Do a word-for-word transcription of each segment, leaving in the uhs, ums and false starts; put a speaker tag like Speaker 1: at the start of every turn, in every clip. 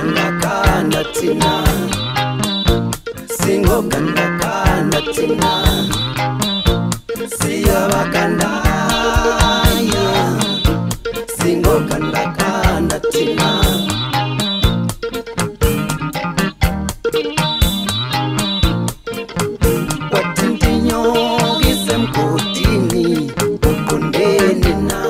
Speaker 1: kanda kanda tina, singo kanda kanda tina, siya bakanda ya, singo kanda kanda tina. Watintinyo gisem kutini ukundeni na.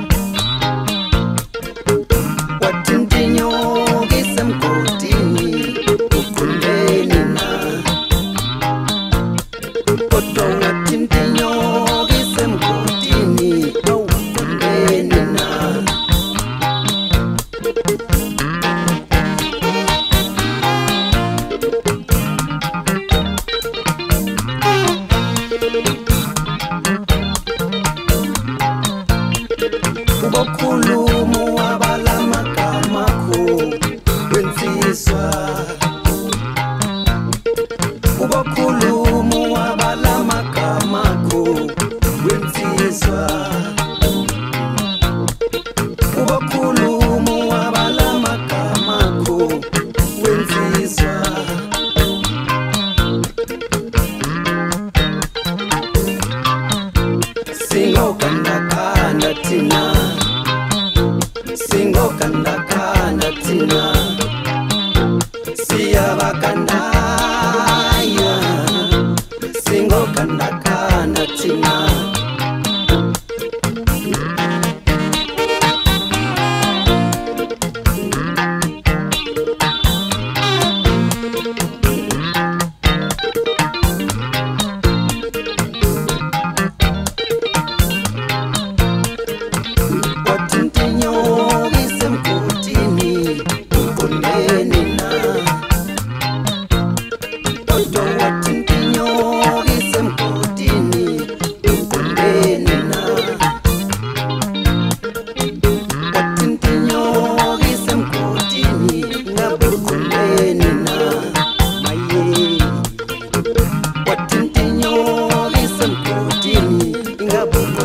Speaker 1: Watintinyo gisem kutini ukundeni na. Oto watintinyo gisem kutini ukundeni na. Ubokulumu wabalama kamako wensiswa. Ubokulumu wabalama kamako wensiswa. Ubokulumu wabalama kamako wensiswa. Singo kanda kanda tina, singo kanda kanda tina, siya bakanda ya, singo kanda kanda tina. Watintinyo gisem kutini ukundeni na. Oto watintinyo gisem kutini ukundeni na. Watintinyo gisem kutini ngabukundeni na. Maye. Watintinyo gisem kutini ngabukundeni na.